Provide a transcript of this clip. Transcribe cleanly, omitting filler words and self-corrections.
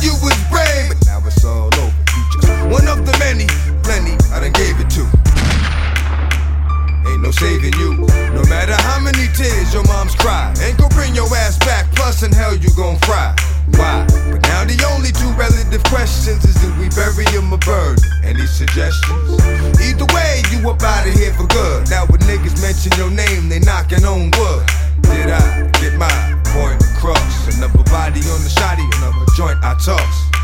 you was brave, but now it's all over. You just one of the many, plenty I done gave it to. Ain't no saving you. No matter how many tears your mom's cry, ain't gon' bring your ass back, plus in hell you gon' fry. Why? But now the only two relative questions is, did we bury him or burn? Any suggestions? Either way, you up out of here for good. Now when niggas mention your name, they knocking on wood. Did I get my point across? Another body on the shotty, another joint I toss.